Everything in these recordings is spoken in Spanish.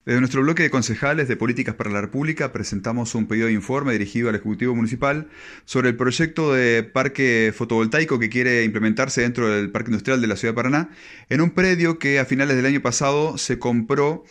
Desde nuestro bloque de concejales de Políticas para la República presentamos un pedido de informe dirigido al Ejecutivo Municipal sobre el proyecto de parque fotovoltaico que quiere implementarse dentro del Parque Industrial de la Ciudad de Paraná, en un predio que a finales del año pasado se compró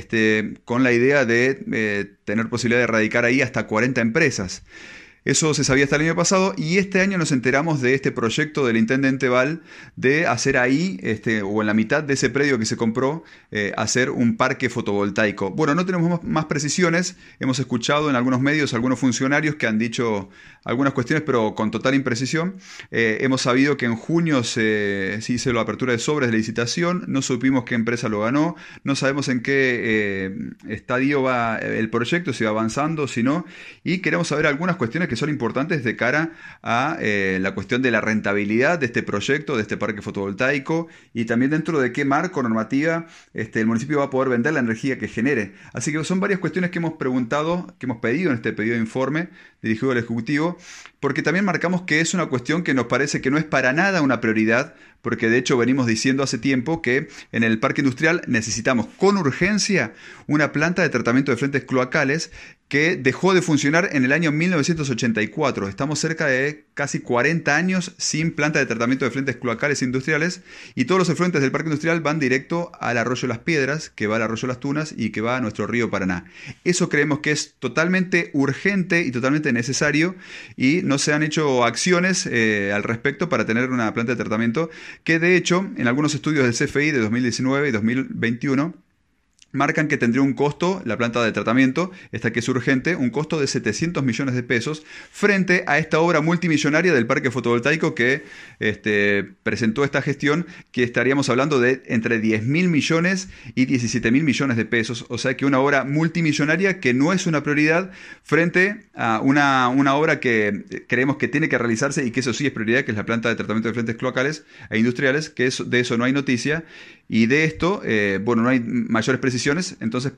con la idea de tener posibilidad de radicar ahí hasta 40 empresas. Eso se sabía hasta el año pasado y este año nos enteramos de este proyecto del intendente Val de hacer ahí, o en la mitad de ese predio que se compró, hacer un parque fotovoltaico. Bueno, no tenemos más precisiones, hemos escuchado en algunos medios algunos funcionarios que han dicho algunas cuestiones, pero con total imprecisión. Hemos sabido que en junio se hizo la apertura de sobres de licitación, no supimos qué empresa lo ganó, no sabemos en qué estadio va el proyecto, si va avanzando, si no, y queremos saber algunas cuestiones que son importantes de cara a la cuestión de la rentabilidad de este proyecto, de este parque fotovoltaico, y también dentro de qué marco normativa el municipio va a poder vender la energía que genere. Así que son varias cuestiones que hemos preguntado, que hemos pedido en este pedido de informe dirigido al Ejecutivo, porque también marcamos que es una cuestión que nos parece que no es para nada una prioridad, porque de hecho venimos diciendo hace tiempo que en el parque industrial necesitamos con urgencia una planta de tratamiento de efluentes cloacales que dejó de funcionar en el año 1984. Estamos cerca de casi 40 años sin planta de tratamiento de efluentes cloacales industriales, y todos los efluentes del parque industrial van directo al arroyo Las Piedras, que va al arroyo Las Tunas y que va a nuestro río Paraná. Eso creemos que es totalmente urgente y totalmente necesario, y no se han hecho acciones al respecto para tener una planta de tratamiento que, de hecho, en algunos estudios del CFI de 2019 y 2021 marcan que tendría un costo, la planta de tratamiento, esta que es urgente, un costo de 700 millones de pesos frente a esta obra multimillonaria del parque fotovoltaico que presentó esta gestión, que estaríamos hablando de entre 10.000 millones y 17.000 millones de pesos. O sea que una obra multimillonaria que no es una prioridad frente a una obra que creemos que tiene que realizarse y que eso sí es prioridad, que es la planta de tratamiento de efluentes cloacales e industriales, que de eso no hay noticia. Y de esto, no hay mayores precisiones, entonces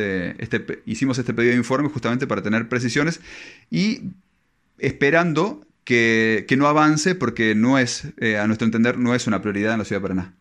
hicimos este pedido de informe justamente para tener precisiones y esperando que no avance, porque no es, a nuestro entender, no es una prioridad en la ciudad de Paraná.